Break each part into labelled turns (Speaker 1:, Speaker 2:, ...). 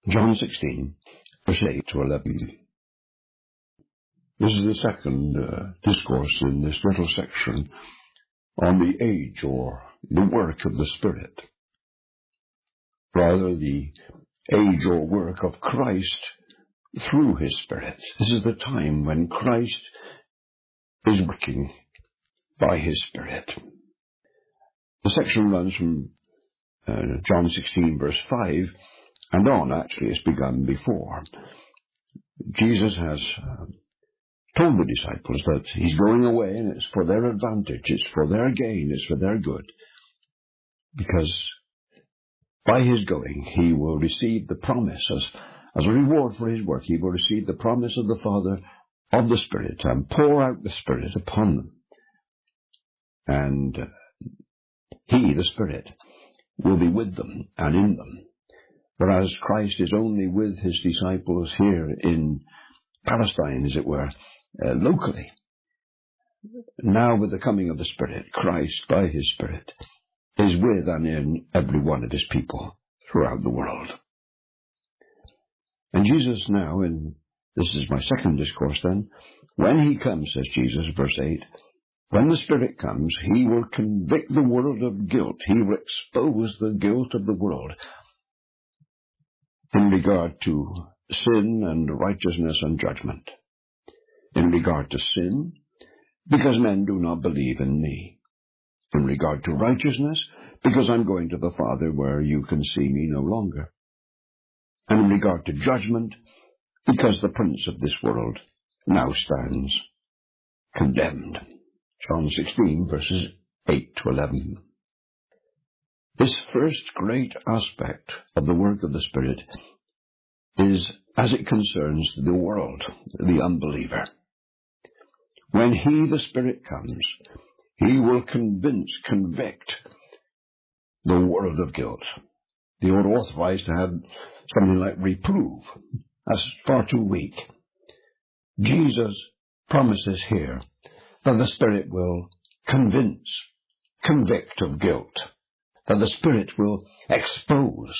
Speaker 1: John 16, verse 8 to 11. This is the second discourse in this little section on the age or the work of the Spirit. Rather, the age or work of Christ through His Spirit. This is the time when Christ is working by His Spirit. The section runs from John 16, verse 5, and on. Actually, it's begun before. Jesus has told the disciples that He's going away, and it's for their advantage, it's for their gain, it's for their good. Because by His going, He will receive the promise as a reward for His work. He will receive the promise of the Father of the Spirit and pour out the Spirit upon them. And He, the Spirit, will be with them and in them. Whereas Christ is only with His disciples here in Palestine, as it were, locally. Now, with the coming of the Spirit, Christ, by His Spirit, is with and in every one of His people throughout the world. And Jesus now, and this is my second discourse then, when He comes, says Jesus, verse 8, when the Spirit comes, He will convict the world of guilt. He will expose the guilt of the world in regard to sin and righteousness and judgment. In regard to sin, because men do not believe in me. In regard to righteousness, because I'm going to the Father where you can see me no longer. And in regard to judgment, because the prince of this world now stands condemned. John 16, verses 8 to 11. This first great aspect of the work of the Spirit is as it concerns the world, the unbeliever. When He, the Spirit, comes, He will convict the world of guilt. The old authorized to have something like reprove. That's far too weak. Jesus promises here that the Spirit will convict of guilt, that the Spirit will expose,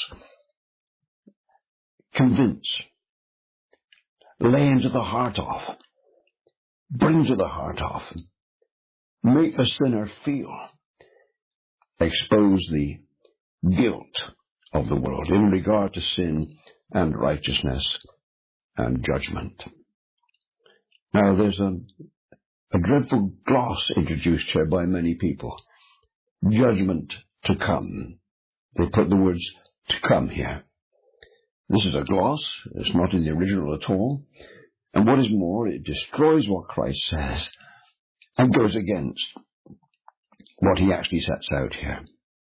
Speaker 1: convince, lay into the heart of, bring to the heart of, make the sinner feel, expose the guilt of the world in regard to sin and righteousness and judgment. Now, there's a dreadful gloss introduced here by many people. Judgment to come. They put the words to come here. This is a gloss. It's not in the original at all. And what is more, it destroys what Christ says and goes against what He actually sets out here.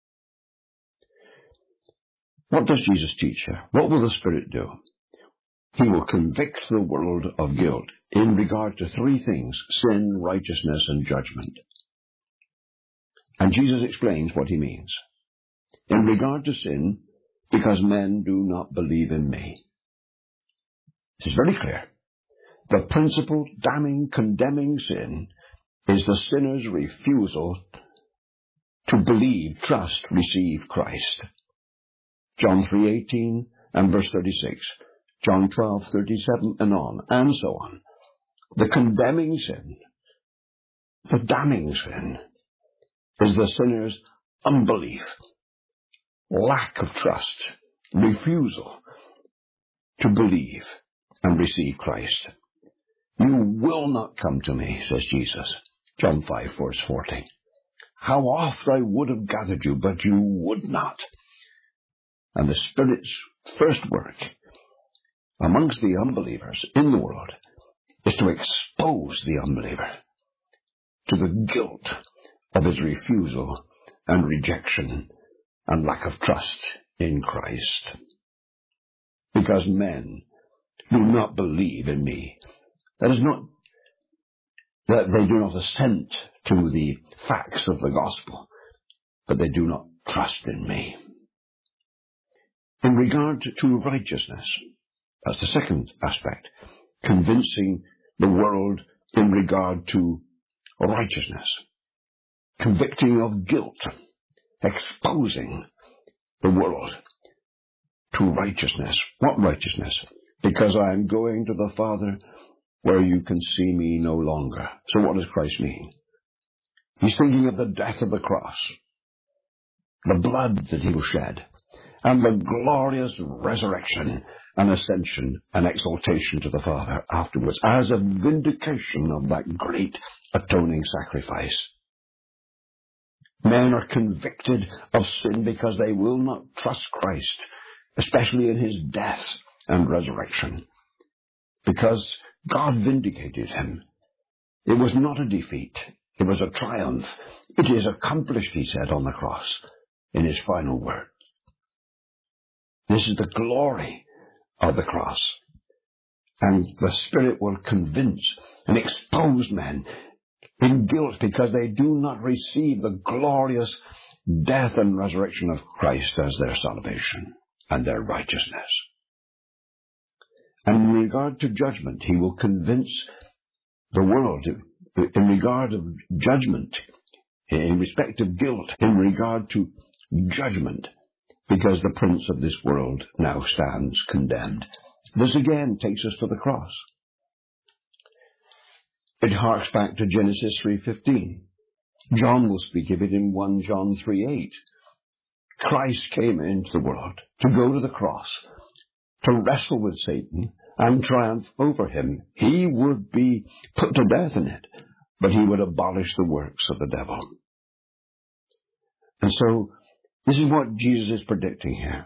Speaker 1: What does Jesus teach here? What will the Spirit do? He will convict the world of guilt in regard to three things: sin, righteousness, and judgment. And Jesus explains what He means. In regard to sin, because men do not believe in me. This is very clear. The principal damning, condemning sin is the sinner's refusal to believe, trust, receive Christ. John 3:18 and verse 36. John 12:37 and on, and so on. The condemning sin, the damning sin, is the sinner's unbelief, lack of trust, refusal to believe and receive Christ. You will not come to me, says Jesus. John 5, verse 40. How oft I would have gathered you, but you would not. And the Spirit's first work amongst the unbelievers in the world is to expose the unbeliever to the guilt of his refusal and rejection and lack of trust in Christ. Because men do not believe in me. That is not that they do not assent to the facts of the gospel, but they do not trust in me. In regard to righteousness, that's the second aspect, convincing the world in regard to righteousness, convicting of guilt, exposing the world to righteousness. What righteousness? Because I am going to the Father where you can see me no longer. So what does Christ mean? He's thinking of the death of the cross, the blood that he will shed, and the glorious resurrection and ascension and exaltation to the Father afterwards as a vindication of that great atoning sacrifice. Men are convicted of sin because they will not trust Christ, especially in his death and resurrection, because God vindicated him. It was not a defeat. It was a triumph. It is accomplished, he said on the cross in his final word. This is the glory of the cross. And the Spirit will convince and expose men in guilt because they do not receive the glorious death and resurrection of Christ as their salvation and their righteousness. And in regard to judgment, he will convince the world in regard of judgment, in respect of guilt, in regard to judgment, because the prince of this world now stands condemned. This again takes us to the cross. It harks back to Genesis 3:15. John will speak of it in 1 John 3:8. Christ came into the world to go to the cross, to wrestle with Satan and triumph over him. He would be put to death in it, but he would abolish the works of the devil. And so, this is what Jesus is predicting here.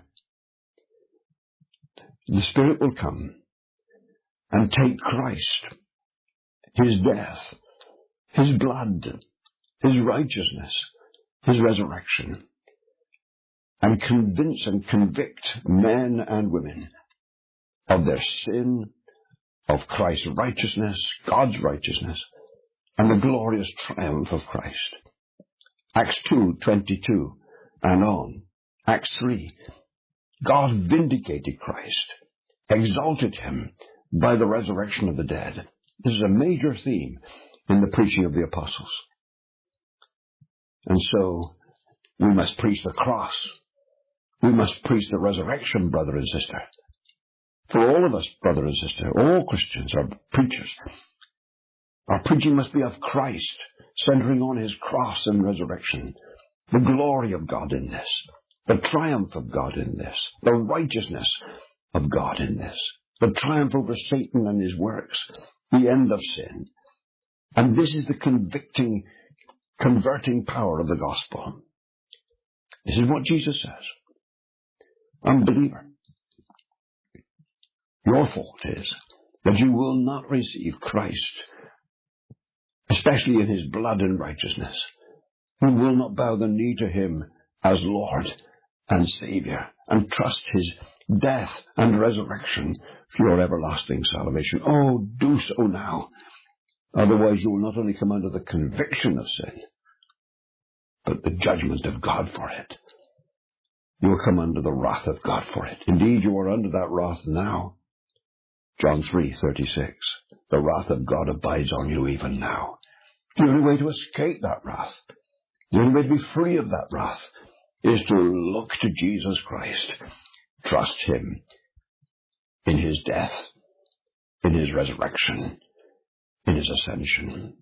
Speaker 1: The Spirit will come and take Christ, his death, his blood, his righteousness, his resurrection, and convince and convict men and women of their sin, of Christ's righteousness, God's righteousness, and the glorious triumph of Christ. Acts 2:22 and on. Acts 3. God vindicated Christ, exalted him by the resurrection of the dead. This is a major theme in the preaching of the apostles. And so, we must preach the cross. We must preach the resurrection, brother and sister. For all of us, brother and sister, all Christians are preachers. Our preaching must be of Christ, centering on his cross and resurrection, the glory of God in this, the triumph of God in this, the righteousness of God in this, the triumph over Satan and his works, the end of sin. And this is the convicting, converting power of the gospel. This is what Jesus says. Unbeliever, your fault is that you will not receive Christ, especially in his blood and righteousness. You will not bow the knee to him as Lord and Savior and trust his death and resurrection for your everlasting salvation. Oh, do so now. Otherwise you will not only come under the conviction of sin, but the judgment of God for it. You will come under the wrath of God for it. Indeed, you are under that wrath now. John 3:36. The wrath of God abides on you even now. The only way to escape that wrath, the only way to be free of that wrath, is to look to Jesus Christ. Trust him in his death, in his resurrection, in his ascension.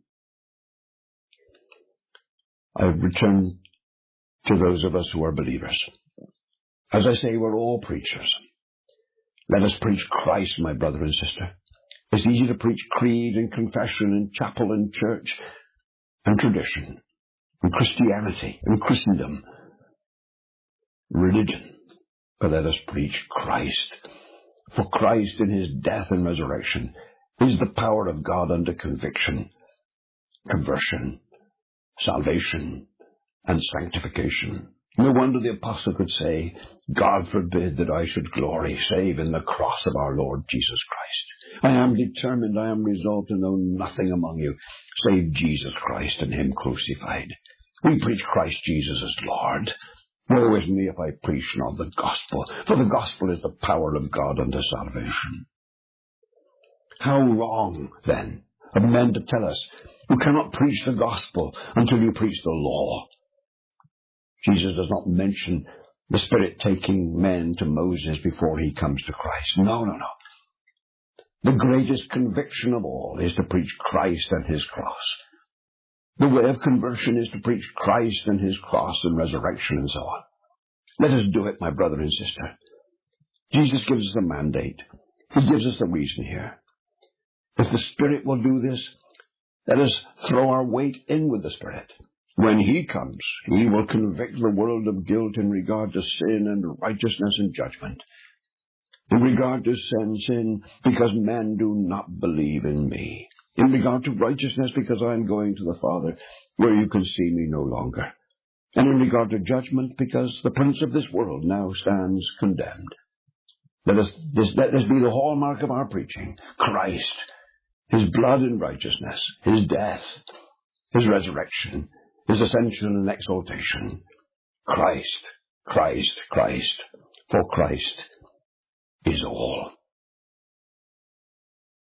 Speaker 1: I return to those of us who are believers. As I say, we're all preachers. Let us preach Christ, my brother and sister. It's easy to preach creed and confession and chapel and church and tradition and Christianity and Christendom, religion. But let us preach Christ. For Christ in his death and resurrection is the power of God unto conviction, conversion, salvation, and sanctification. No wonder the apostle could say, God forbid that I should glory save in the cross of our Lord Jesus Christ. I am determined, I am resolved to know nothing among you save Jesus Christ and him crucified. We preach Christ Jesus as Lord. Woe is me if I preach not the gospel, for the gospel is the power of God unto salvation. How wrong, then, of men to tell us, you cannot preach the gospel until you preach the law. Jesus does not mention the Spirit taking men to Moses before he comes to Christ. No. The greatest conviction of all is to preach Christ and his cross. The way of conversion is to preach Christ and his cross and resurrection and so on. Let us do it, my brother and sister. Jesus gives us a mandate. He gives us the reason here. If the Spirit will do this, let us throw our weight in with the Spirit. When he comes, he will convict the world of guilt in regard to sin and righteousness and judgment. In regard to sin, because men do not believe in me. In regard to righteousness, because I am going to the Father, where you can see me no longer. And in regard to judgment, because the prince of this world now stands condemned. Let this be the hallmark of our preaching. Christ, his blood and righteousness, his death, his resurrection, his ascension and exaltation. Christ, Christ, Christ, for Christ is all.